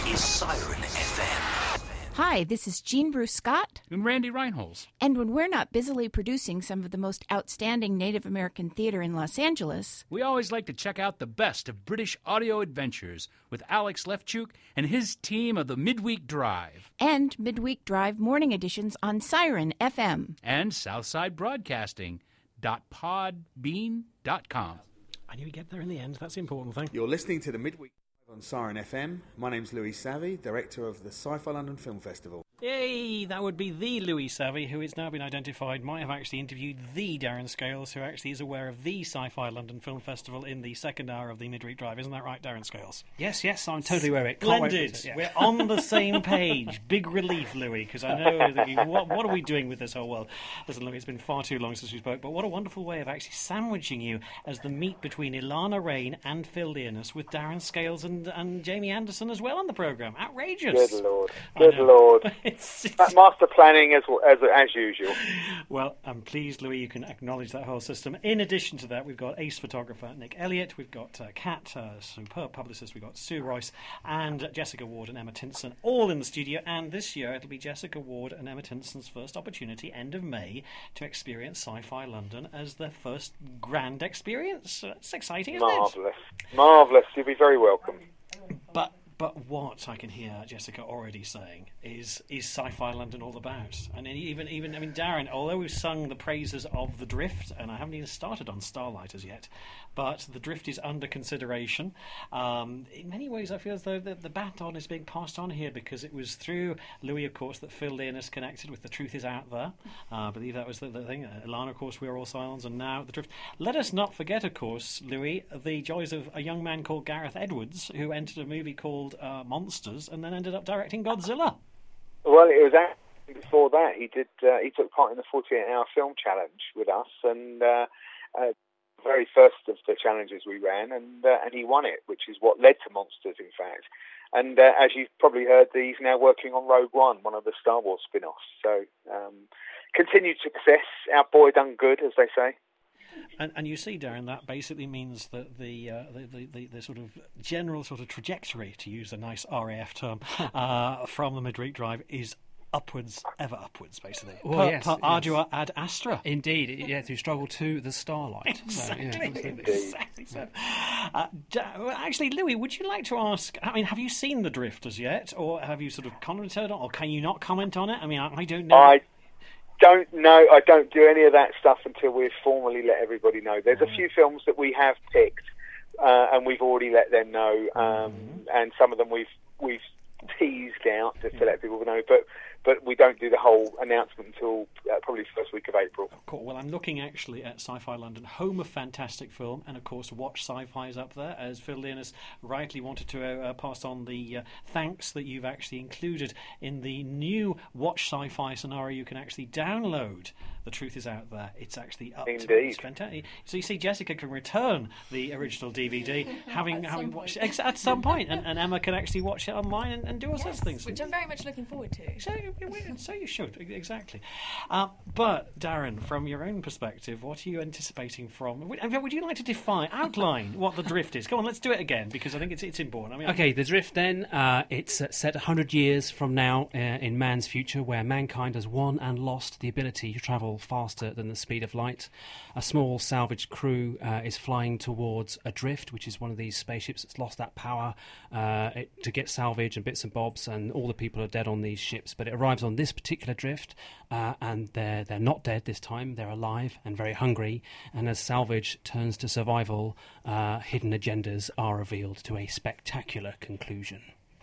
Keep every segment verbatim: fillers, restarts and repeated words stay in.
is Siren F M. Hi, this is Jean Bruce Scott. And Randy Reinholz. And when we're not busily producing some of the most outstanding Native American theater in Los Angeles, we always like to check out the best of British audio adventures with Alex Lefchuk and his team of the Midweek Drive. And Midweek Drive morning editions on Siren F M. And Southside Broadcasting dot podbean dot com. I knew we'd get there in the end. That's the important thing. You're listening to the Midweek on Siren F M. My name's Louis Savvy, director of the Sci-Fi London Film Festival. Yay! That would be the Louis Savvy, who has now been identified, might have actually interviewed the Darren Scales, who actually is aware of the Sci-Fi London Film Festival in the second hour of the Midweek Drive. Isn't that right, Darren Scales? Yes, yes, I'm totally aware of it. Splendid! Yeah. We're on the same page. Big relief, Louis, because I know that you, what, what are we doing with this whole world? Listen, Louis, it's been far too long since we spoke, but what a wonderful way of actually sandwiching you as the meet between Ilana Rain and Phil Learness, with Darren Scales and, and Jamie Anderson as well on the programme. Outrageous! Good Lord. Good Lord. it's, it's... Master planning as, as as usual. Well, I'm pleased, Louis, you can acknowledge that whole system. In addition to that, we've got ace photographer Nick Elliott, we've got uh, Kat, uh, superb publicist, we've got Sue Royce, and Jessica Ward and Emma Tinson, all in the studio. And this year, it'll be Jessica Ward and Emma Tinson's first opportunity, end of May, to experience Sci-Fi London as their first grand experience. It's exciting, isn't Marvellous. it? Marvellous. Marvellous. You'll be very welcome. But But what I can hear Jessica already saying is is Sci-Fi London all about? And even, even I mean, Darren, although we've sung the praises of The Drift, and I haven't even started on Starlight as yet, but The Drift is under consideration. Um, in many ways, I feel as though the, the baton is being passed on here, because it was through Louis, of course, that Phil Learness connected with The Truth Is Out There. Uh, I believe that was the, the thing. Uh, Ilana, of course, We Are All Silence, and now The Drift. Let us not forget, of course, Louis, the joys of a young man called Gareth Edwards, who entered a movie called Uh, Monsters, and then ended up directing Godzilla. Well, it was actually before that. He did. Uh, he took part in the forty-eight hour film challenge with us, and uh, uh, very first of the challenges we ran, and uh, and he won it, which is what led to Monsters, in fact. And uh, as you've probably heard, he's now working on Rogue One, one of the Star Wars spin-offs. So um, continued success. Our boy done good, as they say. And, and you see, Darren, that basically means that the, uh, the, the, the the sort of general sort of trajectory, to use a nice R A F term, uh, from the Midweek Drive is upwards, ever upwards, basically. Well, per, yes, per yes. ardua ad astra. Indeed, yeah, to struggle to the starlight. Exactly, so, yeah, exactly so. Uh, well, actually, Louis, would you like to ask, I mean, have you seen The Drift as yet, or have you sort of commented on, or can you not comment on it? I mean, I, I don't know. I don't know. I don't do any of that stuff until we've formally let everybody know. There's a few films that we have picked, uh, and we've already let them know, um, mm-hmm. and some of them we've we've teased out just to let people know, but but we don't do the whole announcement until uh, probably the first week of April. Cool. Well, I'm looking actually at Sci-Fi London, home of fantastic film, and of course Watch Sci-Fi is up there, as Phil Learness rightly wanted to uh, pass on the uh, thanks that you've actually included in the new Watch Sci-Fi scenario. You can actually download. The Truth Is Out There. It's actually up Indeed. to it. It's fantastic. So you see, Jessica can return the original D V D, having having watched it at some point, and, and Emma can actually watch it online and, and do all yes, sorts of things. Which I'm very much looking forward to. So, so you should, exactly. Uh, but, Darren, from your own perspective, what are you anticipating from... Would, would you like to define, outline what The Drift is? Go on, let's do it again, because I think it's it's important. I mean, okay, The Drift, then, uh, it's uh, set one hundred years from now uh, in man's future, where mankind has won and lost the ability to travel faster than the speed of light. A small salvage crew uh, is flying towards a drift, which is one of these spaceships that's lost that power uh, it, to get salvage and bits and bobs, and all the people are dead on these ships. But it arrives on this particular drift, uh, and they're they're not dead this time. They're alive and very hungry. And as salvage turns to survival, uh, hidden agendas are revealed to a spectacular conclusion.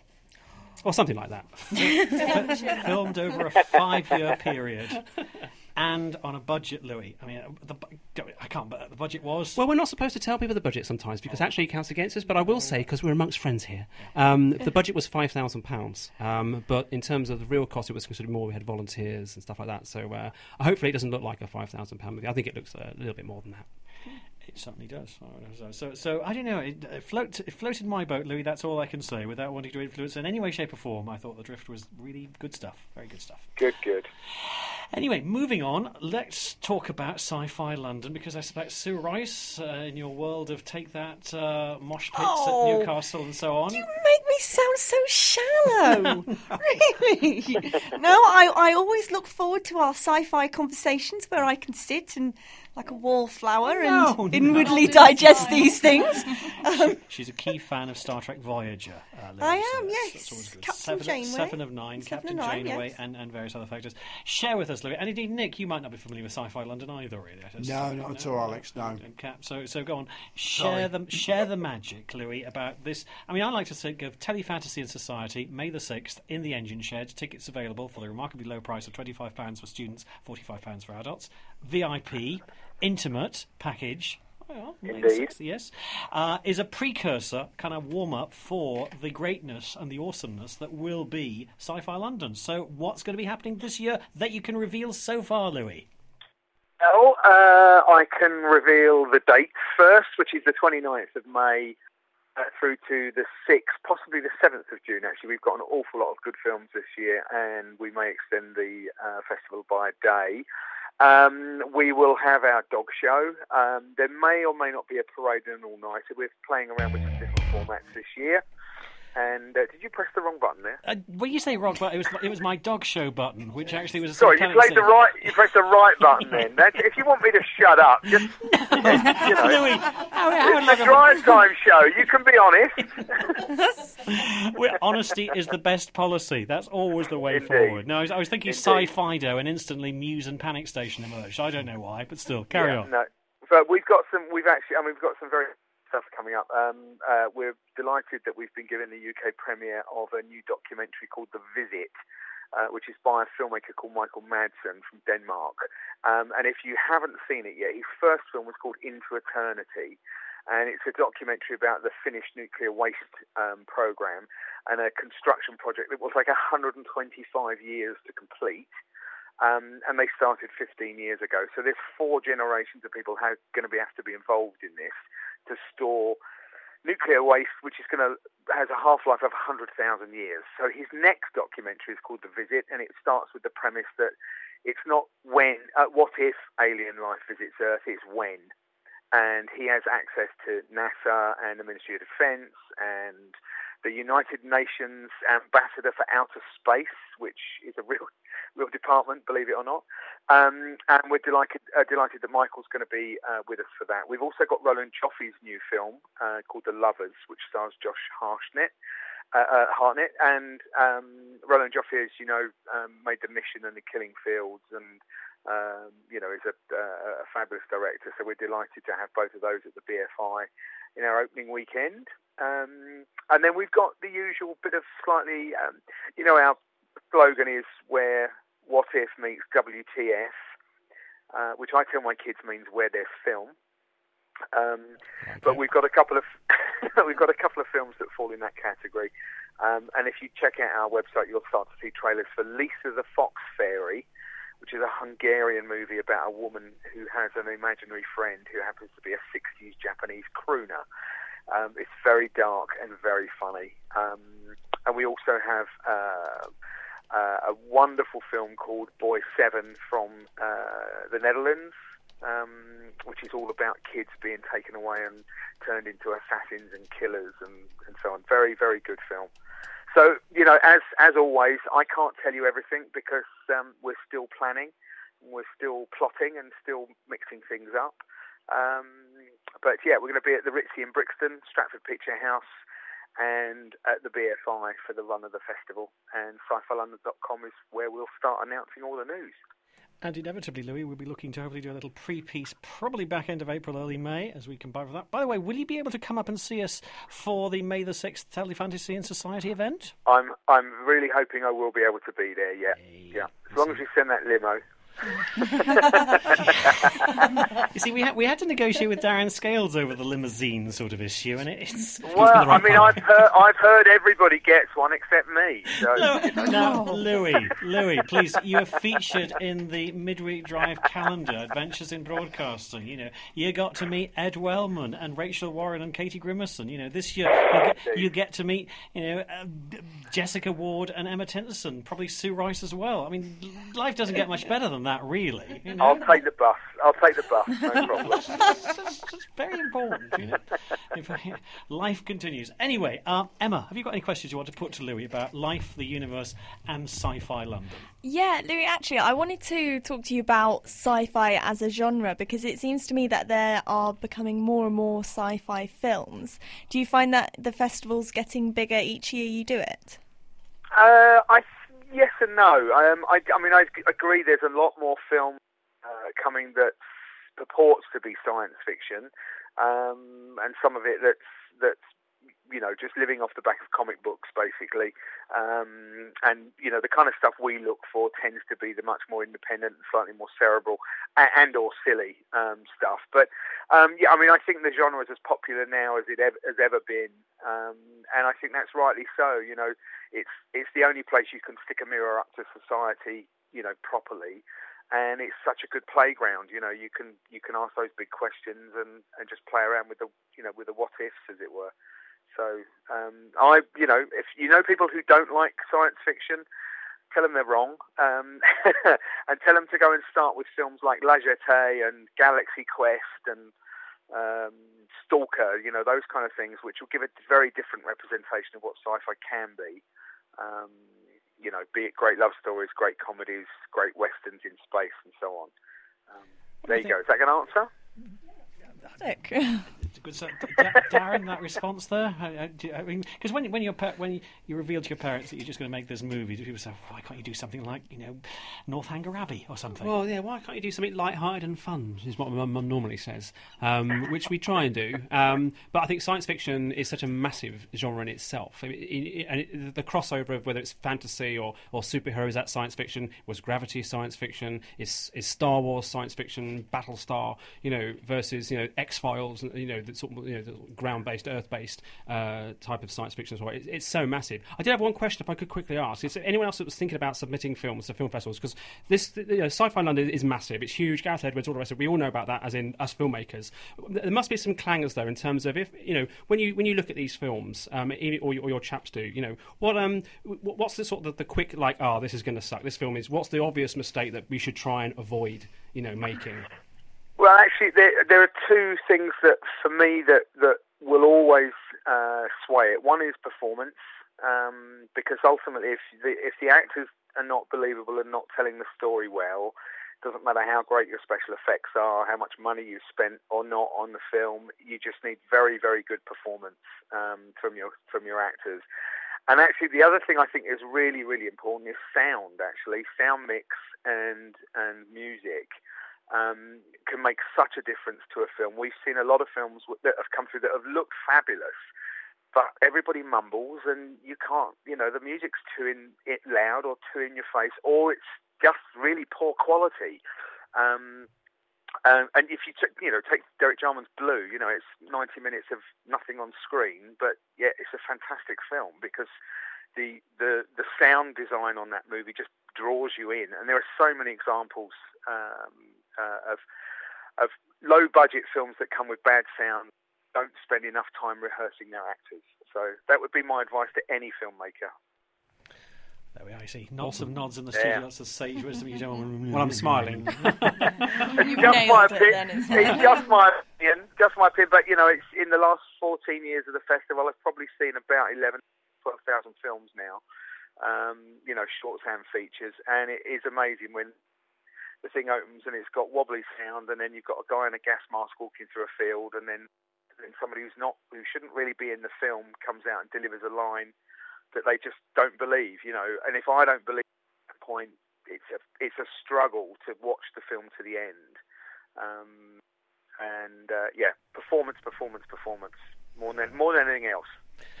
Or something like that. Filmed over a five-year period. And on a budget, Louis. I mean, the, I can't, but the budget was... Well, we're not supposed to tell people the budget sometimes, because oh. actually it counts against us, but I will say, because we're amongst friends here, um, the budget was five thousand pounds, um, but in terms of the real cost, it was considered more. We had volunteers and stuff like that, so uh, hopefully it doesn't look like a five thousand pounds movie. I think it looks a little bit more than that. It certainly does. So, so, so I don't know. It, it, float, it floated my boat, Louis. That's all I can say, without wanting to influence in any way, shape, or form. I thought The Drift was really good stuff. Very good stuff. Good, good. Anyway, moving on, let's talk about Sci-Fi London, because I expect Sue Rice, uh, in your world of Take That, uh, Mosh Pits Oh, at Newcastle and so on. You make me sound so shallow. Really? No, I, I always look forward to our sci-fi conversations where I can sit and, like a wallflower, No, and no. inwardly digest these things. Um, She's a key fan of Star Trek Voyager. Uh, Lily, I so am, that's- yes. that's always good. Captain Seven, Janeway. Seven of Nine, Seven Captain of Nine, Janeway, yes. and, and various other factors. Share with us, Louis. And indeed, Nick, you might not be familiar with Sci-Fi London either, really. I just- No, not at all, Alex, no. And Cap, so, so go on. Share the, share the magic, Louis, about this. I mean, I like to think of Telefantasy and Society, May the sixth, in the Engine Shed. Tickets available for the remarkably low price of twenty-five pounds for students, forty-five pounds for adults. V I P, intimate package. Well, May the Indeed. sixth, yes, uh, is a precursor, kind of warm up for the greatness and the awesomeness that will be Sci-Fi London. So, what's going to be happening this year that you can reveal so far, Louis? Well, uh, I can reveal the dates first, which is the twenty-ninth of May uh, through to the sixth, possibly the seventh of June, actually. We've got an awful lot of good films this year, and we may extend the uh, festival by a day. Um, we will have our dog show. Um, there may or may not be a parade and an all-nighter. We're playing around with some different formats this year. And uh, did you press the wrong button there? Uh, when you say rock button, it was it was my dog show button, which actually was a Sorry, you satanic played the sin. right. You pressed the right button then. That's, if you want me to shut up, just you know. Louis, how, how It's a drive time show. You can be honest. Well, honesty is the best policy. That's always the way Indeed. forward. No, I was, I was thinking Indeed. Sci-Fido, and instantly Muse and Panic Station emerged. I don't know why, but still, carry Yeah, on. No, but we've got some. We've actually. I mean, we've got some very stuff coming up. Um, uh, we're delighted that we've been given the U K premiere of a new documentary called The Visit, uh, which is by a filmmaker called Michael Madsen from Denmark. Um, and if you haven't seen it yet, his first film was called Into Eternity. And it's a documentary about the Finnish nuclear waste um, program and a construction project that was like one hundred twenty-five years to complete. Um, and they started fifteen years ago. So there's four generations of people who are going to be have to be involved in this to store nuclear waste, which is going to has a half-life of one hundred thousand years. So his next documentary is called The Visit, and it starts with the premise that it's not when, uh, what if alien life visits Earth, it's when. And he has access to NASA and the Ministry of Defence and the United Nations Ambassador for Outer Space, which is a real real department, believe it or not. Um, and we're delighted uh, delighted that Michael's going to be uh, with us for that. We've also got Roland Joffe's new film uh, called The Lovers, which stars Josh Hartnett. Uh, uh, Hartnett and um, Roland Joffe, as you know, um, made The Mission and The Killing Fields, and um, you know, is a, uh, a fabulous director. So we're delighted to have both of those at the B F I in our opening weekend. Um, and then we've got the usual bit of slightly, um, you know, our slogan is where What If meets W T F, uh, which I tell my kids means where there's film. Um, Okay. But we've got a couple of we've got a couple of films that fall in that category. Um, and if you check out our website, you'll start to see trailers for Lisa the Fox Fairy, which is a Hungarian movie about a woman who has an imaginary friend who happens to be a sixties Japanese crooner. Um, it's very dark and very funny. Um, and we also have uh, uh, a wonderful film called Boy Seven from uh, the Netherlands, um, which is all about kids being taken away and turned into assassins and killers and, and so on. Very, very good film. So, you know, as as always, I can't tell you everything because um, we're still planning, we're still plotting and still mixing things up. Um, but yeah, we're going to be at the Ritzy in Brixton, Stratford Picture House, and at the B F I for the run of the festival. And sci fi london dot com is where we'll start announcing all the news. And inevitably, Louis, we'll be looking to hopefully do a little pre-piece, probably back end of April, early May, as we combine with that. By the way, will you be able to come up and see us for the May the sixth Telefantasy and Society event? I'm I'm really hoping I will be able to be there. Yeah, Hey, yeah. As long as you send that limo. You see, we had we had to negotiate with Darren Scales over the limousine sort of issue, and it's. it's Well, been the right I mean, part. I've heard I've heard everybody gets one except me. So No, now, Louis, Louis, please, you are featured in the Midweek Drive calendar, Adventures in Broadcasting. You know, you got to meet Ed Wellman and Rachel Warren and Katie Grimmerson. You know, this year you get, you get to meet, you know, uh, Jessica Ward and Emma Tennyson, probably Sue Rice as well. I mean, life doesn't get much better than than that, really. You know? I'll take the bus. I'll take the bus. No problem. It's just very important. You know? If, uh, life continues. Anyway, uh, Emma, have you got any questions you want to put to Louis about life, the universe, and Sci-Fi London? Yeah, Louis, actually, I wanted to talk to you about sci-fi as a genre, because it seems to me that there are becoming more and more sci-fi films. Do you find that the festival's getting bigger each year you do it? Uh, I yes and no. Um, I, I mean, I agree. There's a lot more film uh, coming that purports to be science fiction, um, and some of it that's that's you know just living off the back of comic books, basically. Um, and you know the kind of stuff we look for tends to be the much more independent, slightly more cerebral, and, and or silly um, stuff. But um, yeah, I mean, I think the genre is as popular now as it ever, has ever been, um, and I think that's rightly so. You know, it's it's the only place you can stick a mirror up to society, you know, properly. And it's such a good playground, you know. You can you can ask those big questions and, and just play around with the you know with the what ifs, as it were. So um, I you know if you know people who don't like science fiction, tell them they're wrong, um, and tell them to go and start with films like La Jetée and Galaxy Quest and um, Stalker, you know those kind of things, which will give a very different representation of what sci-fi can be. Um, You know, be it great love stories, great comedies, great westerns in space, and so on. Um, there you go. Is that going to answer? Sick. Good, so, D- Darren, that response there. I, I, I mean, because when when you when you reveal to your parents that you're just going to make this movie, people say, "Why can't you do something like you know, Northanger Abbey or something?" Well, yeah. Why can't you do something light-hearted and fun? Is what my mum normally says, um, which we try and do. Um, but I think science fiction is such a massive genre in itself, I mean, it, it, and it, the crossover of whether it's fantasy or, or superheroes, that science fiction was Gravity science fiction, is is Star Wars science fiction, Battlestar, you know, versus you know X-Files, you know, the sort of you know the ground-based, earth-based uh, type of science fiction as well. It, it's so massive. I did have one question, if I could quickly ask: is there anyone else that was thinking about submitting films to film festivals? Because this, you know, Sci-Fi London is massive. It's huge. Gareth Edwards, all the rest of it. We all know about that, as in us filmmakers. There must be some clangers though, in terms of if you know when you when you look at these films, um, or, or your chaps do, you know, what um, what's the sort of the, the quick like, oh, this is going to suck. This film is. What's the obvious mistake that we should try and avoid, you know, making? Well, actually, there, there are two things that, for me, that, that will always uh, sway it. One is performance, um, because ultimately, if the, if the actors are not believable and not telling the story well, it doesn't matter how great your special effects are, how much money you've spent or not on the film, you just need very, very good performance um, from your from your actors. And actually, the other thing I think is really, really important is sound, actually. Sound mix and and music. Um, can make such a difference to a film. We've seen a lot of films that have come through that have looked fabulous, but everybody mumbles and you can't, you know, the music's too in, it loud or too in your face, or it's just really poor quality. Um, and, and if you, t- you know, take Derek Jarman's Blue, you know, it's ninety minutes of nothing on screen, but yet it's a fantastic film because the, the, the sound design on that movie just draws you in. And there are so many examples um, Uh, of of low budget films that come with bad sound, don't spend enough time rehearsing their actors. So that would be my advice to any filmmaker. There we are. I see lots of nods in the studio. Yeah. Lots of sage wisdom. You don't. Well, I'm smiling. You've just my nailed it, opinion. then, isn't It's it? just my opinion. Just my opinion. But you know, it's in the last fourteen years of the festival, I've probably seen about eleven, twelve thousand films now. Um, you know, shorts and features, and it is amazing when the thing opens and it's got wobbly sound, and then you've got a guy in a gas mask walking through a field, and then, then somebody who's not, who shouldn't really be in the film, comes out and delivers a line that they just don't believe, you know. And if I don't believe at that point, it's a it's a struggle to watch the film to the end. Um, and uh, yeah, performance, performance, performance, more than more than anything else.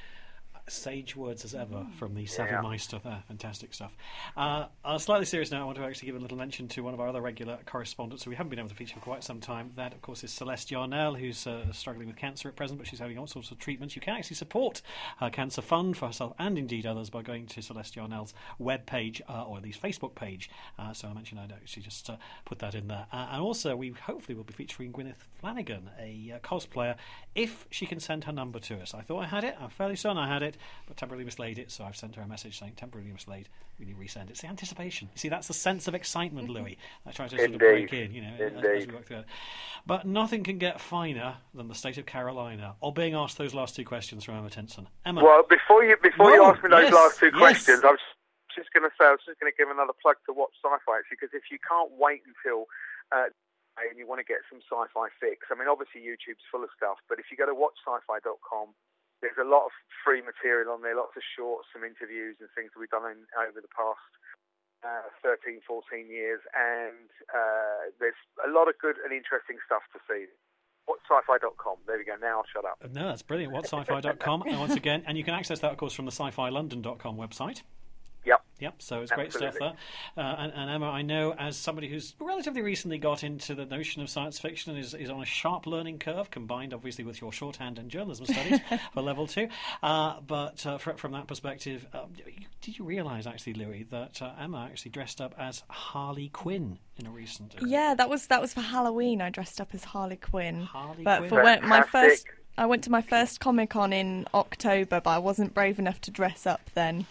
Sage words as ever from the Yeah. Savvy Meister there. Fantastic stuff. Uh, on a slightly serious note, I want to actually give a little mention to one of our other regular correspondents who we haven't been able to feature for quite some time. That, of course, is Celeste Yarnell, who's uh, struggling with cancer at present, but she's having all sorts of treatments. You can actually support her cancer fund for herself and indeed others by going to Celeste Yarnell's webpage, uh, or at least Facebook page. Uh, so I mentioned I'd actually just uh, put that in there. Uh, and also, we hopefully will be featuring Gwyneth Flanagan, a uh, cosplayer, if she can send her number to us. I thought I had it. I'm fairly certain I had it. it, but temporarily mislaid it, so I've sent her a message saying temporarily mislaid, will you resend it? It's the anticipation. You see, that's the sense of excitement, Louis. I try to sort of break in, you know, as, as we work through it. But nothing can get finer than the state of Carolina, or being asked those last two questions from Emma Tinson. Emma. Well, before you before Whoa, you ask me those yes, last two yes. questions, I was just going to say, I was just going to give another plug to Watch Sci-Fi, actually, because if you can't wait until uh, and you want to get some sci-fi fix, I mean, obviously YouTube's full of stuff, but if you go to watch sci fi dot com, there's a lot of free material on there, lots of shorts, some interviews and things that we've done in, over the past uh, thirteen, fourteen years, and uh, there's a lot of good and interesting stuff to see. watch sci fi dot com. There we go. Now I'll shut up. No, that's brilliant. watch sci fi dot com. And once again, and you can access that, of course, from the sci fi london dot com website. Yep. Yep, so it's Absolutely. great stuff there. Uh, and, and Emma, I know as somebody who's relatively recently got into the notion of science fiction and is, is on a sharp learning curve, combined obviously with your shorthand and journalism studies for level two. Uh, but uh, fr- from that perspective, uh, did you realise actually, Louis, that uh, Emma actually dressed up as Harley Quinn in a recent? Uh, Yeah, that was that was for Halloween. I dressed up as Harley Quinn. Harley but Quinn. for when, my Fantastic. first, I went to my first Comic-Con in October, but I wasn't brave enough to dress up then.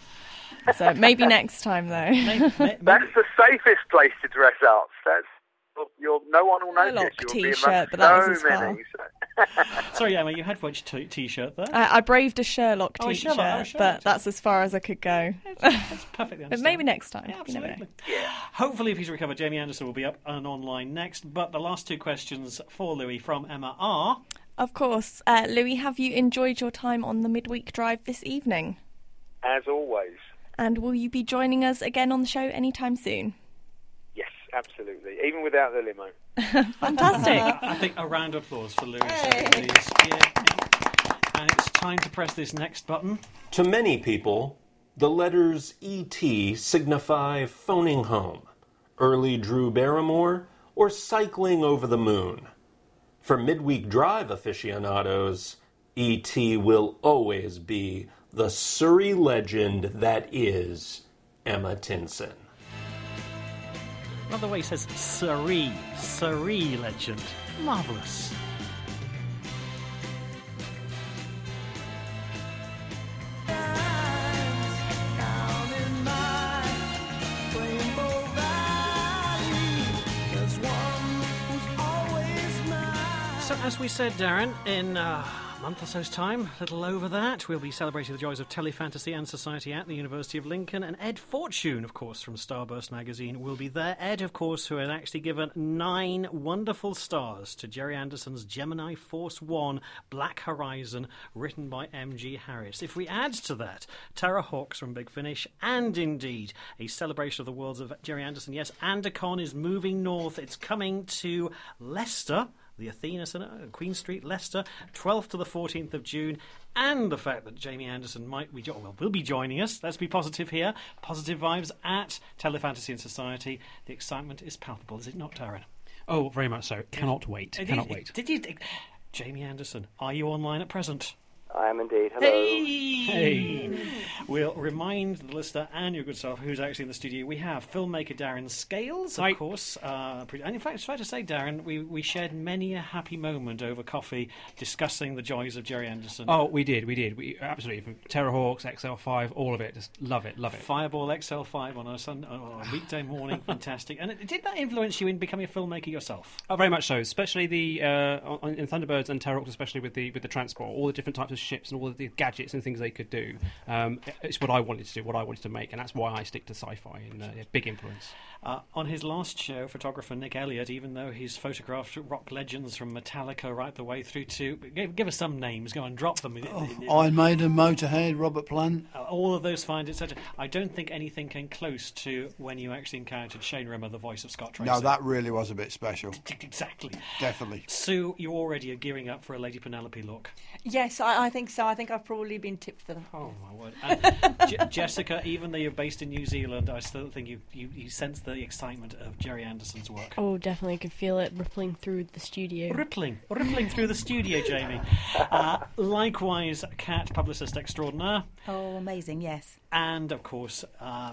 So maybe next time, though. Maybe, maybe, That's the safest place to dress up. That's you're, no one will notice. Sherlock You'll be t-shirt, amongst but that was so as far. many. So- Sorry, Emma, you had which t- t-shirt there? I, I braved a Sherlock Oh, a t-shirt, Sherlock, oh, a Sherlock but t-shirt. that's as far as I could go. That's perfectly But maybe understandable. next time. Yeah, You never know. absolutely. Hopefully, if he's recovered, Jamie Anderson will be up and online next. But the last two questions for Louis from Emma are... Of course. Uh, Louis, have you enjoyed your time on the midweek drive this evening? As always. And will you be joining us again on the show anytime soon? Yes, absolutely. Even without the limo. Fantastic. I think a round of applause for Louis. Please. Yeah, yeah. And it's time to press this next button. To many people, the letters E T signify phoning home, early Drew Barrymore, or cycling over the moon. For midweek drive aficionados, E T will always be the Surrey legend that is Emma Tinson. Love the way he says Surrey. Surrey legend. Marvellous. So, as we said, Darren, in uh, a month or so's time, a little over that, we'll be celebrating the joys of telefantasy and society at the University of Lincoln. And Ed Fortune, of course, from Starburst magazine, will be there. Ed, of course, who had actually given nine wonderful stars to Jerry Anderson's Gemini Force One Black Horizon, written by M G Harris. If we add to that Tara Hawkes from Big Finish, and indeed a celebration of the worlds of Jerry Anderson, yes, Andacon is moving north. It's coming to Leicester, the Athena Centre, Queen Street, Leicester, twelfth to the fourteenth of June, and the fact that Jamie Anderson might be, jo- well, will be joining us. Let's be positive here. Positive vibes at Telefantasy and Society. The excitement is palpable, is it not, Darren? Oh, very much so. Cannot wait. It Cannot is- wait. Did you? Jamie Anderson, are you online at present? I am indeed. Hello. Hey! We'll remind the listener and your good self who's actually in the studio. We have filmmaker Darren Scales, of Hi. course. Uh, and in fact, it's fair to say, Darren, we, we shared many a happy moment over coffee discussing the joys of Jerry Anderson. Oh, we did, we did. We absolutely. From Terrorhawks, X L five, all of it. Just love it, love it. Fireball X L five on a, Sunday, on a weekday morning, fantastic. And it, did that influence you in becoming a filmmaker yourself? Oh, very much so. Especially the uh, on, in Thunderbirds and Terrorhawks, especially with the with the transport, all the different types of ships and all of the gadgets and things they could do. Um, it's what I wanted to do, what I wanted to make, and that's why I stick to sci-fi. And uh, yeah, big influence. Uh, on his last show, photographer Nick Elliott, even though he's photographed rock legends from Metallica right the way through to... Give, give us some names, go and drop them. Oh, Iron Maiden, Motorhead, Robert Plant. Uh, all of those finds, et cetera. I don't think anything came close to when you actually encountered Shane Rimmer, the voice of Scott Tracy. No, that really was a bit special. Exactly. Definitely. Sue, you already are gearing up for a Lady Penelope look. Yes, I, I think so. I think I've probably been tipped for that. Oh, my word. And Je- Jessica, even though you're based in New Zealand, I still think you, you, you sense the excitement of Jerry Anderson's work. Oh, definitely. I could feel it rippling through the studio. Rippling. Rippling through the studio, Jamie. Uh, likewise, Kat, publicist extraordinaire. Oh, amazing, yes. And, of course, uh,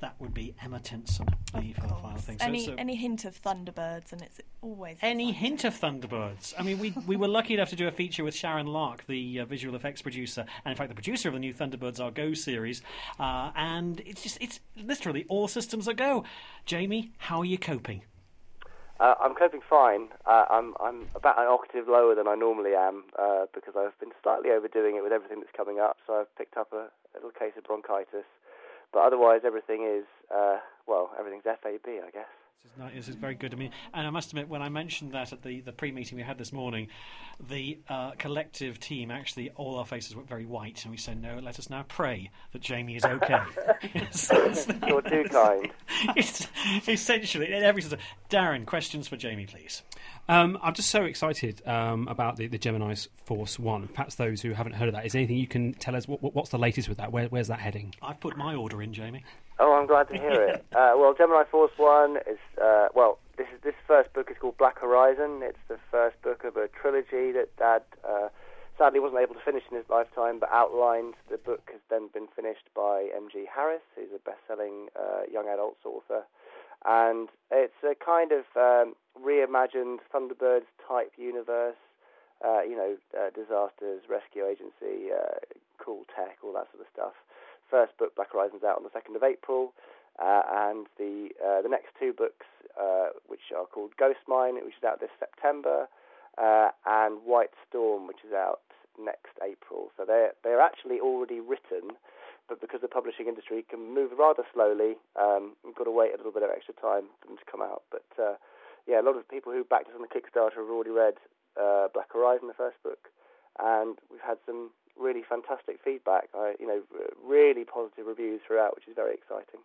that would be Emma Tinson, the final thing. So, any so any hint of Thunderbirds, and it's always any exciting. hint of Thunderbirds. I mean, we we were lucky enough to do a feature with Sharon Lark, the uh, visual effects producer, and in fact the producer of the new Thunderbirds Are Go series. Uh, and it's just it's literally all systems are go. Jamie, how are you coping? Uh, I'm coping fine. Uh, I'm I'm about an octave lower than I normally am uh, because I've been slightly overdoing it with everything that's coming up. So I've picked up a, a little case of bronchitis. But otherwise, everything is, uh, well, everything's F A B, I guess. This is, nice. This is very good to me. And I must admit, when I mentioned that at the, the pre-meeting we had this morning, the uh, collective team, actually, all our faces were very white. And we said, no, let us now pray that Jamie is okay. Yes, that's the, You're too kind. It's essentially, in every sort of... Darren, questions for Jamie, please. Um, I'm just so excited um, about the, the Gemini Force One. Perhaps those who haven't heard of that, is there anything you can tell us? What, what's the latest with that? Where, where's that heading? I've put my order in, Jamie. Oh, I'm glad to hear it. Uh, well, Gemini Force One is, uh, well, this is this first book is called Black Horizon. It's the first book of a trilogy that Dad uh, sadly wasn't able to finish in his lifetime, but outlined. The book has then been finished by M G Harris, who's a best-selling uh, young adults author. And it's a kind of um, reimagined Thunderbirds-type universe, uh, you know, uh, disasters, rescue agency, uh, cool tech, all that sort of stuff. First book, Black Horizon's out on the second of April, uh, and the uh, the next two books, uh, which are called Ghost Mine, which is out this September, uh, and White Storm, which is out next April. So they're, they're actually already written, but because the publishing industry can move rather slowly, um, we've got to wait a little bit of extra time for them to come out. But uh, yeah, a lot of people who backed us on the Kickstarter have already read uh, Black Horizon, the first book, and we've had some really fantastic feedback. I, you know, really positive reviews throughout, which is very exciting.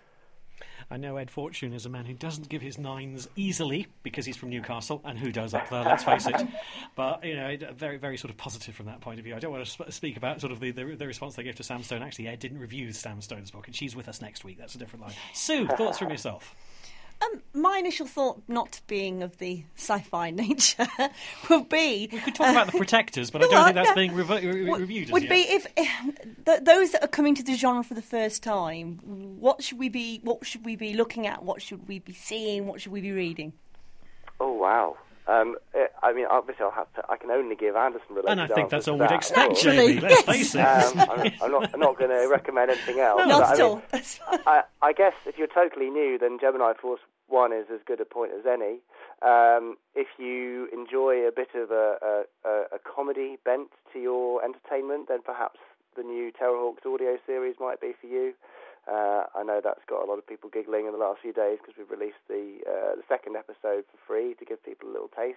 I know Ed Fortune is a man who doesn't give his nines easily because he's from Newcastle, and who does up there, let's face it. But, you know, very, very sort of positive from that point of view. I don't want to sp- speak about sort of the, the, the response they gave to Sam Stone. Actually, Ed didn't review Sam Stone's book, and she's with us next week. That's a different line. Sue, thoughts from yourself? Um, my initial thought, not being of the sci-fi nature, would be... We could talk about the Protectors, but I don't well, think that's no, being re- re- would, reviewed as would yet. be if, if th- those that are coming to the genre for the first time, what should we be? What should we be looking at? What should we be seeing? What should we be reading? Oh wow! Um, it, I mean, obviously, I'll have to. I can only give Anderson-related And I think that's all that. we'd expect, Jamie. Let's face it. Um, I'm, I'm not, I'm not going to recommend anything else. No, not I at mean, all. I, I guess if you're totally new, then Gemini Force One is as good a point as any. Um, if you enjoy a bit of a, a, a comedy bent to your entertainment, then perhaps the new Terrorhawks audio series might be for you. Uh, I know that's got a lot of people giggling in the last few days because we've released the uh, the second episode for free to give people a little taste.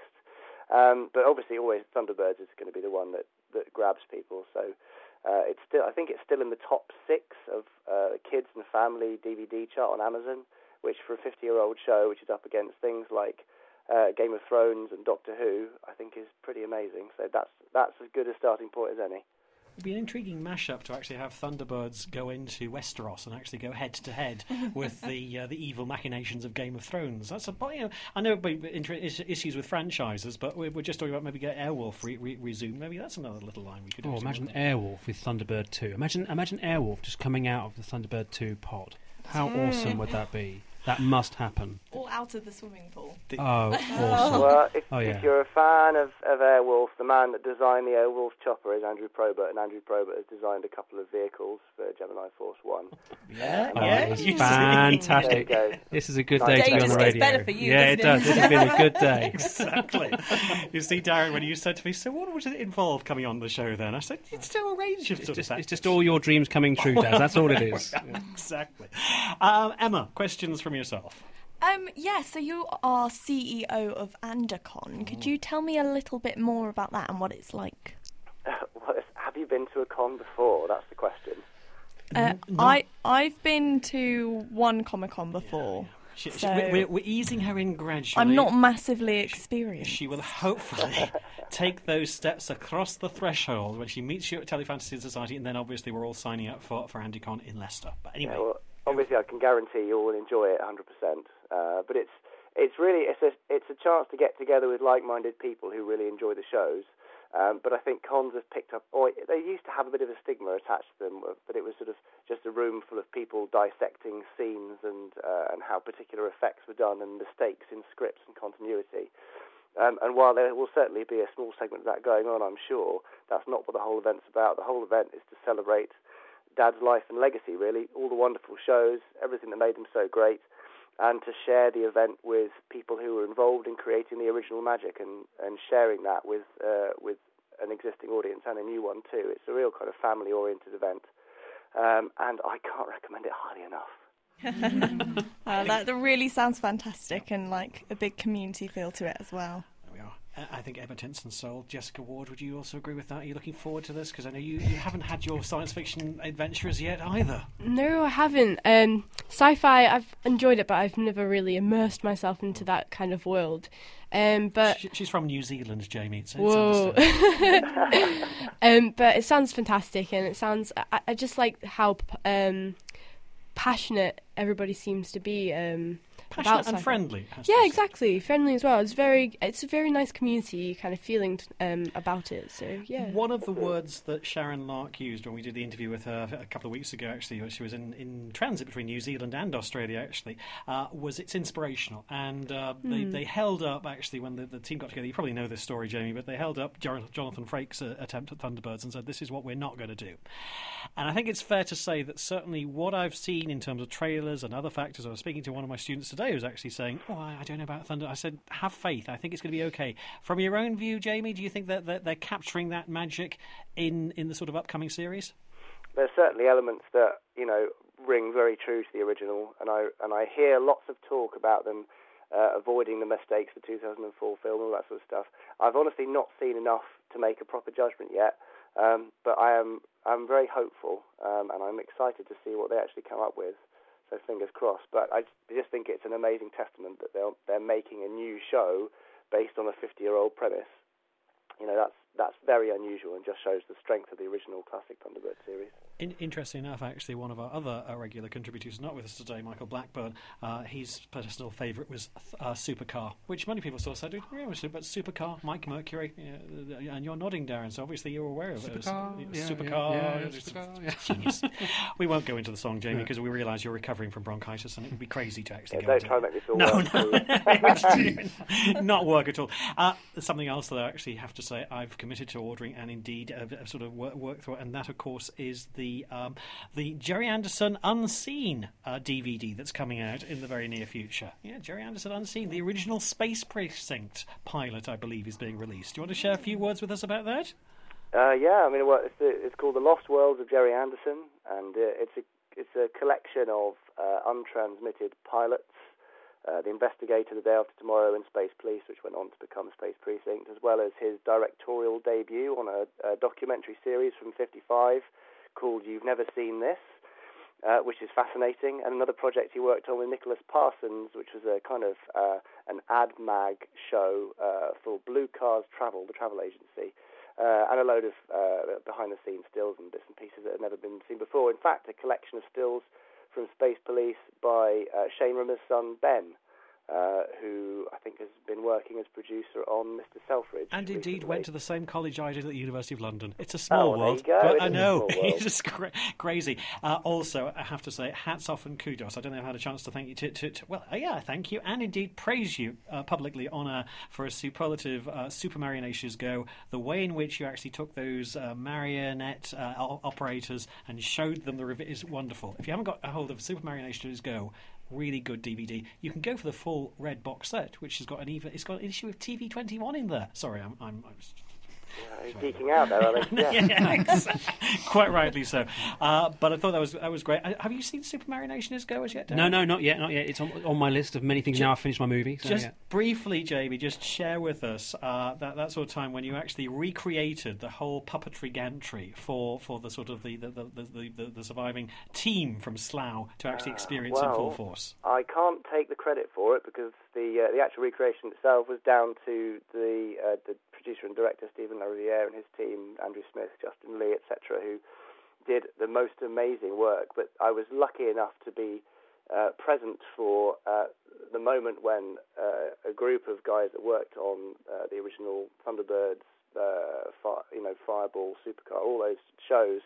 Um, but obviously, always Thunderbirds is going to be the one that, that grabs people. So uh, it's still, I think it's still in the top six of uh, kids and family D V D chart on Amazon, which for a fifty-year-old show, which is up against things like uh, Game of Thrones and Doctor Who, I think is pretty amazing. So that's that's as good a starting point as any. It'd be an intriguing mashup to actually have Thunderbirds go into Westeros and actually go head to head with the uh, the evil machinations of Game of Thrones. That's a you know, I know issues with franchises, but we're, we're just talking about maybe get Airwolf re- re- resumed. Maybe that's another little line we could. Oh, imagine Airwolf with Thunderbird two. Imagine imagine Airwolf just coming out of the Thunderbird two pod. How Mm. awesome would that be? That must happen. All out of the swimming pool. Oh, awesome. Well, if, oh, yeah. if you're a fan of, of Airwolf, the man that designed the Airwolf chopper is Andrew Probert, and Andrew Probert has designed a couple of vehicles for Gemini Force One. Yeah, Oh, yeah. it's you fantastic. There you go. This is a good Nice. day to Day be on just the gets radio. better for you, yeah, it doesn't does. it? This has been a good day. Exactly. You see, Darren, when you said to me, so what would it involve coming on the show then? I said, it's still a range of It's sort just, of it's just all your dreams coming true, Daz. That's all it is. Exactly. Um, Emma, questions from yourself? Um, yeah, so you are C E O of Andercon. Could you tell me a little bit more about that and what it's like? Well, have you been to a con before? That's the question. Uh, I I've been to one Comic Con before. She, she, so we're, we're easing her in gradually. I'm not massively experienced. She will hopefully take those steps across the threshold when she meets you at Telefantasy Society, and then obviously we're all signing up for, for AndyCon in Leicester. But anyway. Yeah, well, obviously, I can guarantee you will enjoy it one hundred percent. Uh, but it's it's really it's a it's a chance to get together with like-minded people who really enjoy the shows. Um, but I think cons have picked up. Or they used to have a bit of a stigma attached to them, but it was sort of just a room full of people dissecting scenes and uh, and how particular effects were done and mistakes in scripts and continuity. Um, and while there will certainly be a small segment of that going on, I'm sure, that's not what the whole event's about. The whole event is to celebrate Dad's life and legacy, really, all the wonderful shows, everything that made him so great, and to share the event with people who were involved in creating the original magic and, and sharing that with uh, with an existing audience and a new one too. It's a real kind of family-oriented event, um, and I can't recommend it highly enough. uh, that, that really sounds fantastic, and like a big community feel to it as well. There we are. I think Emma Tinson sold. Jessica Ward, would you also agree with that? Are you looking forward to this? Because I know you, you haven't had your science fiction adventures yet either. No, I haven't. Um, sci-fi, I've enjoyed it, but I've never really immersed myself into that kind of world. Um, but she, she's from New Zealand, Jamie. So whoa! um, but it sounds fantastic, and it sounds. I, I just like how um, passionate everybody seems to be. Um, Passionate about and sci-fi. friendly. Yeah, exactly. Friendly as well. It's very. It's a very nice community kind of feeling um, about it. So yeah. One of the words that Sharon Lark used when we did the interview with her a couple of weeks ago, actually, she was in, in transit between New Zealand and Australia, actually, uh, was it's inspirational. And uh, they, Mm. they held up, actually, when the, the team got together, you probably know this story, Jamie, but they held up Jon- Jonathan Frakes' uh, attempt at Thunderbirds and said, this is what we're not going to do. And I think it's fair to say that certainly what I've seen in terms of trailers and other factors, I was speaking to one of my students today who was actually saying, oh, I, I don't know about Thunder. I said, have faith. I think it's going to be okay. From your own view, Jamie, do you think that, that they're capturing that magic in, in the sort of upcoming series? There's certainly elements that, you know, ring very true to the original, and I and I hear lots of talk about them uh, avoiding the mistakes of the two thousand four film, all that sort of stuff. I've honestly not seen enough to make a proper judgment yet, um, but I am I'm very hopeful, um, and I'm excited to see what they actually come up with. So fingers crossed. But I just think it's an amazing testament that they're they're making a new show based on a fifty-year-old premise. You know, that's that's very unusual and just shows the strength of the original classic Thunderbird series. In, interesting enough, actually, one of our other uh, regular contributors, not with us today, Michael Blackburn, uh, his personal favourite was uh, Supercar, which many people sort of said, yeah, but Supercar, Mike Mercury, yeah, and you're nodding, Darren, so obviously you're aware of Supercar, it. yeah, Supercar, yeah, yeah, Supercar, yeah. Genius. We won't go into the song, Jamie, because yeah. we realise you're recovering from bronchitis, and it would be crazy to actually yeah, go don't into try and make me feel No, no, not work at all. Uh, something else that I actually have to say I've committed to ordering, and indeed uh, sort of work, work through it, and that, of course, is the um, the Gerry Anderson Unseen uh, D V D that's coming out in the very near future. Yeah, Gerry Anderson Unseen, the original Space Precinct pilot, I believe, is being released. Do you want to share a few words with us about that? Uh, yeah, I mean, well, it's, the, it's called The Lost Worlds of Gerry Anderson, and uh, it's a it's a collection of uh, untransmitted pilots. Uh, the Investigator, The Day After Tomorrow, and Space Police, which went on to become Space Precinct, as well as his directorial debut on a, a documentary series from fifty-five called You've Never Seen This, uh, which is fascinating, and another project he worked on with Nicholas Parsons, which was a kind of uh, an ad mag show uh, for Blue Cars Travel, the travel agency, uh, and a load of uh, behind-the-scenes stills and bits and pieces that had never been seen before. In fact, a collection of stills from Space Police by uh, Shane Rimmer's son, Ben, uh, who I think has been working as producer on Mister Selfridge. And indeed recently. went to the same college I did at the University of London. It's a small oh, world, there you go. but I It is know, a small world. it's just cra- crazy. Uh, also, I have to say, hats off and kudos. I don't know if I had a chance to thank you, to, to, to well, uh, yeah, thank you, and indeed praise you uh, publicly on a, for a superlative uh, Super Marionations Go, the way in which you actually took those uh, marionette uh, operators and showed them the rev- is wonderful. If you haven't got a hold of Super Marionations Go, really good D V D. You can go for the full red box set, which has got an even. It's got an issue of T V twenty-one in there. Sorry, I'm. I'm, I'm Yeah, he's geeking out there, Alex. Yeah, yeah exactly. Quite rightly so. Uh, but I thought that was that was great. Uh, have you seen Super Marionation Go as yet, Darren? No, no, not yet, not yet. It's on, on my list of many things. Just, now I've finished my movie. So, just yeah. briefly, Jamie, just share with us uh, that that sort of time when you actually recreated the whole puppetry gantry for, for the sort of the the, the, the, the, the surviving team from Slough to actually experience uh, well, in full force. I can't take the credit for it because the uh, the actual recreation itself was down to the uh, the producer and director Stephen Lariviere and his team, Andrew Smith, Justin Lee, et cetera, who did the most amazing work. But I was lucky enough to be uh, present for uh, the moment when uh, a group of guys that worked on uh, the original Thunderbirds, uh, fire, you know, Fireball, Supercar, all those shows,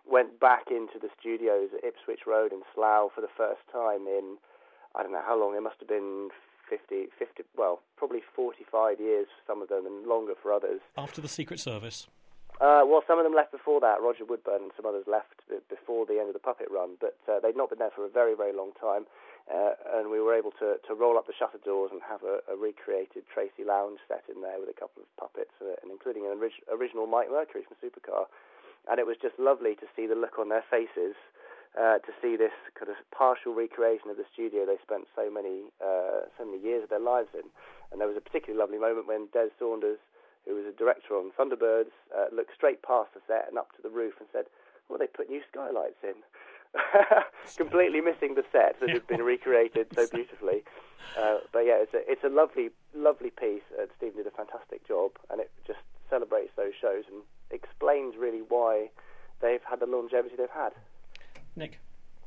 went back into the studios at Ipswich Road in Slough for the first time in, I don't know how long, it must have been fifty, fifty, well, probably forty-five years for some of them and longer for others. After the Secret Service? Uh, well, some of them left before that. Roger Woodburn and some others left b- before the end of the puppet run, but uh, they'd not been there for a very, very long time, uh, and we were able to, to roll up the shutter doors and have a, a recreated Tracy Lounge set in there with a couple of puppets, uh, and including an orig- original Mike Mercury from Supercar. And it was just lovely to see the look on their faces, uh, to see this kind of partial recreation of the studio they spent so many, uh, so many years of their lives in. And there was a particularly lovely moment when Des Saunders, who was a director on Thunderbirds, uh, looked straight past the set and up to the roof and said, well, they put new skylights in. Completely missing the set that had been recreated so beautifully. Uh, but yeah, it's a, it's a lovely, lovely piece. Uh, Stephen did a fantastic job, and it just celebrates those shows and explains really why they've had the longevity they've had. Nick?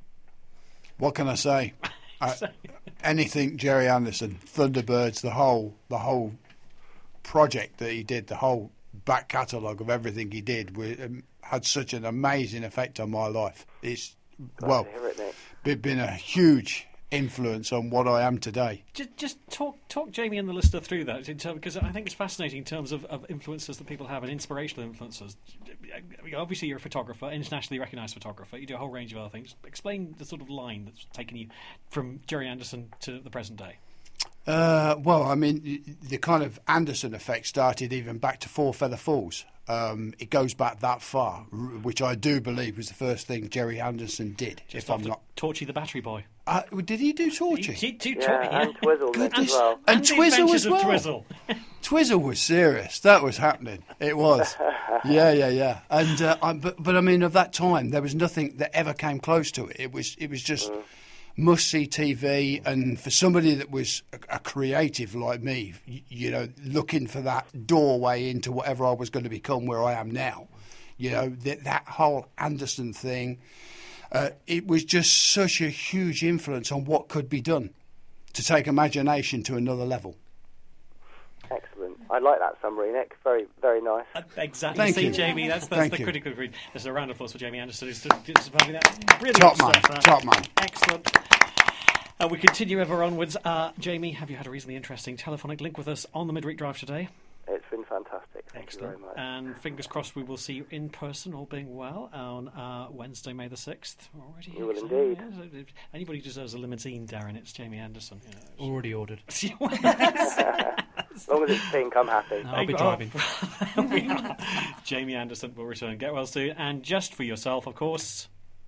What can I say? uh, anything Jerry Anderson, Thunderbirds, the whole, the whole project that he did, the whole back catalogue of everything he did, we, um, had such an amazing effect on my life. It's Glad well, to hear it, Nick. it's been a huge influence on what I am today. Just, just talk, talk Jamie and the listener through that, in term, because I think it's fascinating in terms of, of influences that people have and inspirational influences. I mean, obviously, you're a photographer, internationally recognised photographer. You do a whole range of other things. Explain the sort of line that's taken you from Jerry Anderson to the present day. Uh, well, I mean, the kind of Anderson effect started even back to Four Feather Falls. Um, it goes back that far, which I do believe was the first thing Jerry Anderson did. Just if I'm not, Torchy the Battery Boy. Uh, did he do Torchy? He did do Yeah, Torchy. and Twizzle Nick, as well. And, And the Twizzle Adventures as of well. Twizzle. Twizzle was serious. That was happening. It was. yeah, yeah, yeah. And uh, I, but, but I mean, of that time, there was nothing that ever came close to it. It was, it was just Mm. must-see T V. And for somebody that was a, a creative like me, you, you know, looking for that doorway into whatever I was going to become, where I am now, you know, that that whole Anderson thing. Uh, it was just such a huge influence on what could be done to take imagination to another level. Excellent. I like that summary, Nick. Very, very nice. Uh, exactly. Thank See, you. Jamie, that's, that's Thank the you. critical agreed. There's a round of applause for Jamie Anderson, who's who's providing that brilliant Top man, stuff. uh, top man. Excellent. Uh, we continue ever onwards. Uh, Jamie, have you had a reasonably interesting telephonic link with us on the Midweek Drive today? It's been fantastic. Thank Excellent. you very much. And fingers crossed we will see you in person, all being well, on uh, Wednesday, May the sixth. Already You will excited, indeed. yes. If anybody deserves a limousine, Darren, it's Jamie Anderson. You know. Already ordered. As long as it's pink, I'm happy. I'll be driving. Jamie Anderson will return. Get well soon. And just for yourself, of course.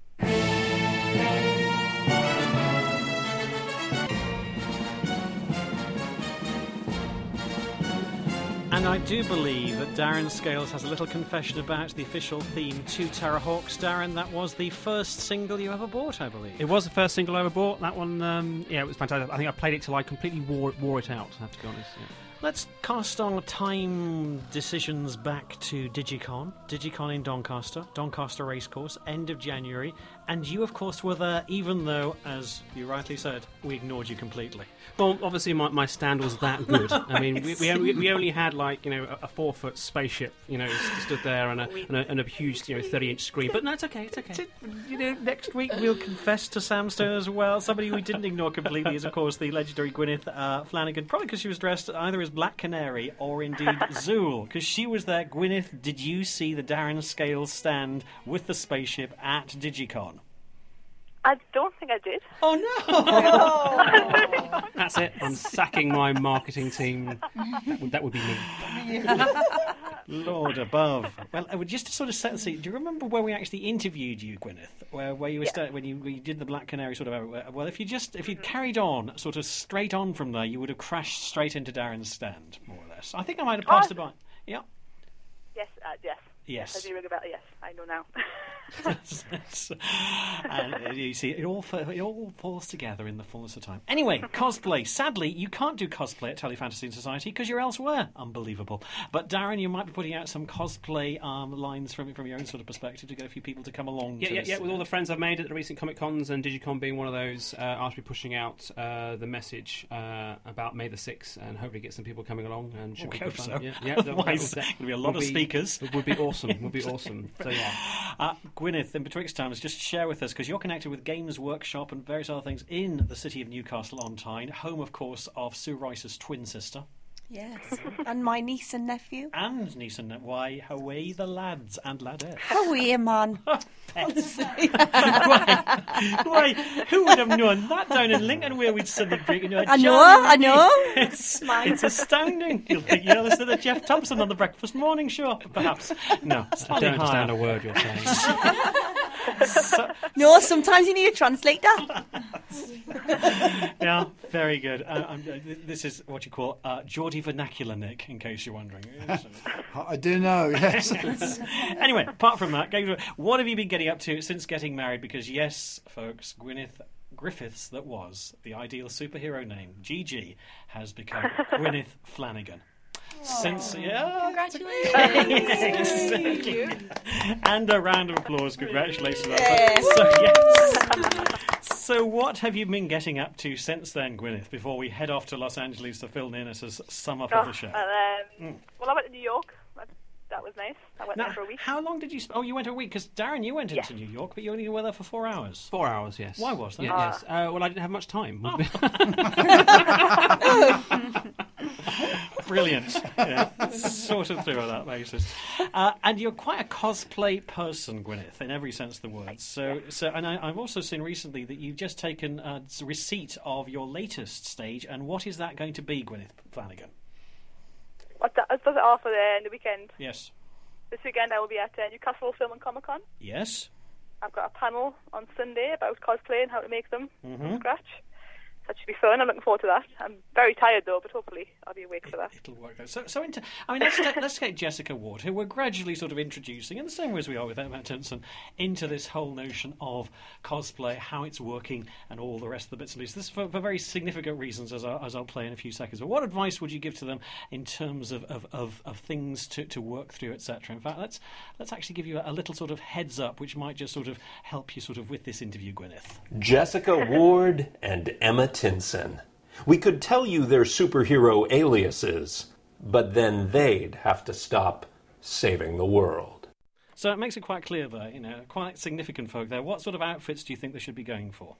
And I do believe that Darren Scales has a little confession about the official theme to Terrahawks. Darren, that was the first single you ever bought, I believe. It was the first single I ever bought. That one, um, yeah, it was fantastic. I think I played it till I completely wore, wore it out, I have to be honest. Yeah. Let's cast our time decisions back to Digicon. Digicon in Doncaster, Doncaster Racecourse, end of January. And you, of course, were there, even though, as you rightly said, we ignored you completely. Well, obviously my, my stand was that good. I mean, we, we, only, we only had like, you know, a, a four-foot spaceship, you know, stood there and a, and a, and a huge, you know, thirty-inch screen. But no, it's okay, it's okay. You know, next week we'll confess to Sam Stone as well. Somebody we didn't ignore completely is, of course, the legendary Gwyneth uh, Flanagan. Probably because she was dressed either as Black Canary or indeed Zool. Because she was there. Gwyneth, did you see the Darren Scales stand with the spaceship at Digicon? I don't think I did. Oh, no! That's it. I'm sacking my marketing team. That would, that would be me. Lord above. Well, uh, just to sort of set the scene, do you remember where we actually interviewed you, Gwyneth? Where, where you were Yeah. sta- when you, when you did the Black Canary sort of everywhere? Well, if you just if you'd carried on sort of straight on from there, you would have crashed straight into Darren's stand, more or less. I think I might have passed Oh. it by. Yeah. Yes, uh, yes. Yes. I do ring about. Yes, I know now. And uh, you see, it all fa- it all falls together in the fullness of time. Anyway, cosplay. Sadly, you can't do cosplay at Telefantasy Society because you're elsewhere. Unbelievable. But Darren, you might be putting out some cosplay um, lines from from your own sort of perspective to get a few people to come along. Yeah, to yeah, this. yeah. With all the friends I've made at the recent Comic Cons and Digicon being one of those, uh, I'll be pushing out uh, the message uh, about May the sixth and hopefully get some people coming along. And should We be hope fun. so. Yeah, yeah. Otherwise, that- there'll be a lot would of speakers. It would be awesome. awesome. Would be awesome. So yeah. Uh, Gwyneth, in betwixt times, just share with us, because you're connected with Games Workshop and various other things in the city of Newcastle on Tyne, home, of course, of Sue Rice's twin sister. Yes, and my niece and nephew. And niece and nephew. Why, away the lads and ladettes. How are you, man? Pets. why, why, who would have known that down in Lincoln where we'd suddenly break into a I know, jam? I know. It's, it's astounding. You'll think you're listening to Jeff Thompson on the Breakfast Morning Show, perhaps. No, I don't understand a word you're saying. so, no, sometimes you need a translator. Yeah, very good. Uh, I'm, uh, this is what you call uh, Geordie vernacular, Nick, in case you're wondering. I do know, yes. Anyway, apart from that, what have you been getting up to since getting married? Because yes, folks, Gwyneth Griffiths, that was the ideal superhero name, Gigi, has become Gwyneth Flanagan. Since yeah, congratulations! Thank you. And a round of applause. Congratulations! Yes. So, yes. So, what have you been getting up to since then, Gwyneth? Before we head off to Los Angeles to Phil Ninnis' sum up oh, of the show. And, um, Mm. Well, I went to New York. That, that was nice. I went Now, there for a week. how long did you? Sp- oh, you went a week because Darren, you went Yes. into New York, but you only were there for four hours. Four hours, yes. Why was that? Yeah, Ah. yes. Uh, well, I didn't have much time. Brilliant. Yeah, sort of through on that basis. Uh, and you're quite a cosplay person, Gwyneth, in every sense of the word. So, so, and I, I've also seen recently that you've just taken a receipt of your latest stage. And what is that going to be, Gwyneth Flanagan? What the, does it offer there in the weekend? Yes. This weekend I will be at uh, Newcastle Film and Comic Con. Yes. I've got a panel on Sunday about cosplay and how to make them Mhm. from scratch. That should be fun. I'm looking forward to that. I'm very tired though, but hopefully I'll be awake for that. It'll work out. So, so into, I mean, let's get, let's get Jessica Ward, who we're gradually sort of introducing, in the same way as we are with Emma Tinson, into this whole notion of cosplay, how it's working, and all the rest of the bits and pieces. This is for, for very significant reasons, as, I, as I'll play in a few seconds. But what advice would you give to them in terms of, of, of, of things to, to work through, et cetera? In fact, let's let's actually give you a, a little sort of heads up, which might just sort of help you sort of with this interview, Gwyneth. Jessica Ward and Emma Tinson. We could tell you their superhero aliases, but then they'd have to stop saving the world. So it makes it quite clear there, you know, quite significant folk there. What sort of outfits do you think they should be going for?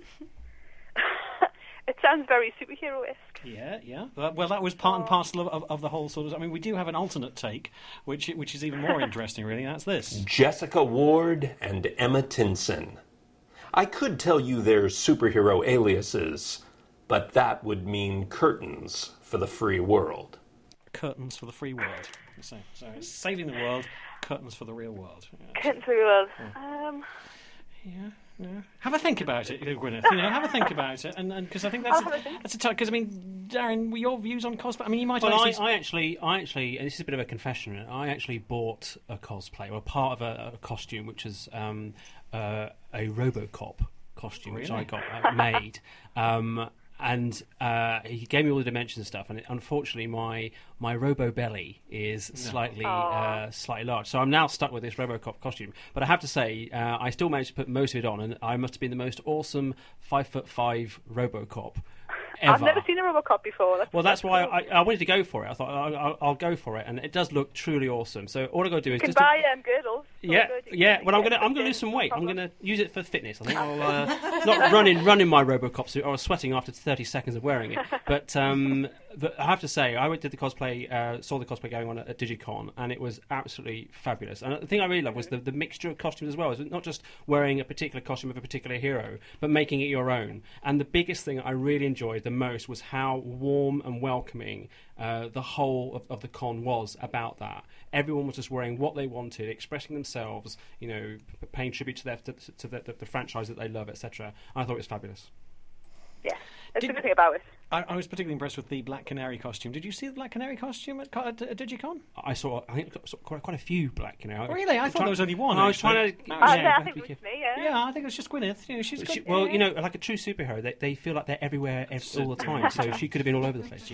It sounds very superhero-esque. Yeah, yeah. Well, well, that was part and parcel of, of, of the whole sort of... I mean, we do have an alternate take, which which is even more interesting, really, and that's this. Jessica Ward and Emma Tinson. I could tell you their superhero aliases, but that would mean curtains for the free world. Curtains for the free world. So, so it's saving the world, curtains for the real world. Yeah, Curtains for the world. Um, yeah. Yeah. Have a think about it, Gwyneth. You know, have a think about it, and because I think that's I'll have a a, think. that's a tough. Because I mean, Darren, were your views on cosplay? I mean, you might. Well, I, actually... I actually, I actually, and this is a bit of a confession. I actually bought a cosplay, or part of a, a costume, which is um, uh, a RoboCop costume, which I Really? got uh, made. Um, and uh, he gave me all the dimensions and stuff, and it, unfortunately, my my Robo belly is slightly uh, slightly large, so I'm now stuck with this RoboCop costume. But I have to say, uh, I still managed to put most of it on, and I must have been the most awesome five foot five RoboCop ever. I've never seen a RoboCop before. That's Well, that's why I, I wanted to go for it. I thought I'll, I'll, I'll go for it, and it does look truly awesome. So all I got to do You is can just buy um, girdles. So yeah, good. You yeah. can Well, I'm get gonna I'm gonna it lose some in, weight. no I'm problem. gonna use it for fitness. I think I'll uh, not running running my RoboCop suit. I was sweating after thirty seconds of wearing it. But um, but I have to say, I went to the cosplay, uh, saw the cosplay going on at, at Digicon, and it was absolutely fabulous. And the thing I really loved was the, the mixture of costumes as well. It was not just wearing a particular costume of a particular hero, but making it your own. And the biggest thing I really enjoyed the most was how warm and welcoming uh, the whole of, of the con was about that. Everyone was just wearing what they wanted, expressing themselves, you know, paying tribute to their to, to the, the, the franchise that they love, et cetera. I thought it was fabulous. Yeah, that's Did- the good thing about it. I, I was particularly impressed with the Black Canary costume. Did you see the Black Canary costume at, at, at Digicon? I saw, I think, saw quite, quite a few black, you know. Really? I I'm thought try- there was only one. I was actually. trying to. No, I, yeah, I think be it was careful. me, yeah. Yeah, I think it was just Gwyneth. You know, she's She, good. well, you know, like a true superhero, they, they feel like they're everywhere ev- all the time. So she could have been all over the place.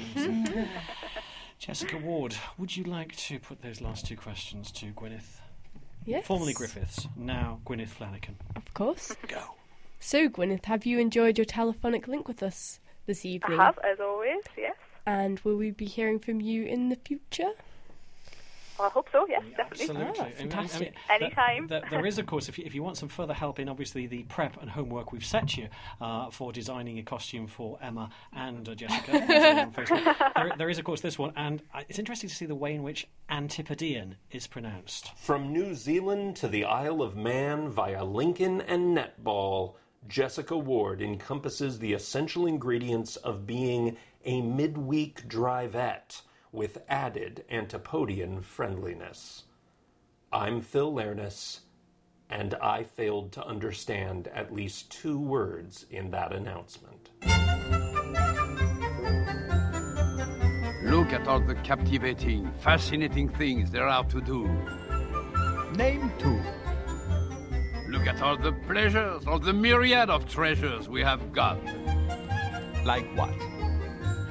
Jessica Ward, would you like to put those last two questions to Gwyneth? Yes. Formerly Griffiths, now Gwyneth Flanagan. Of course. Go. So, Gwyneth, have you enjoyed your telephonic link with us this evening? I have, as always, yes. And will we be hearing from you in the future? I hope so, yes, definitely. Absolutely. Oh, fantastic. I mean, Anytime. There, there is, of course, if you, if you want some further help in, obviously, the prep and homework we've set you uh, for designing a costume for Emma and uh, Jessica on Facebook, there, there is, of course, this one. And it's interesting to see the way in which Antipodean is pronounced. From New Zealand to the Isle of Man via Lincoln and netball, Jessica Ward encompasses the essential ingredients of being a midweek drivette with added Antipodean friendliness. I'm Phil Lernis, and I failed to understand at least two words in that announcement. Look at all the captivating, fascinating things there are to do. Name two. Look at all the pleasures, all the myriad of treasures we have got. Like what?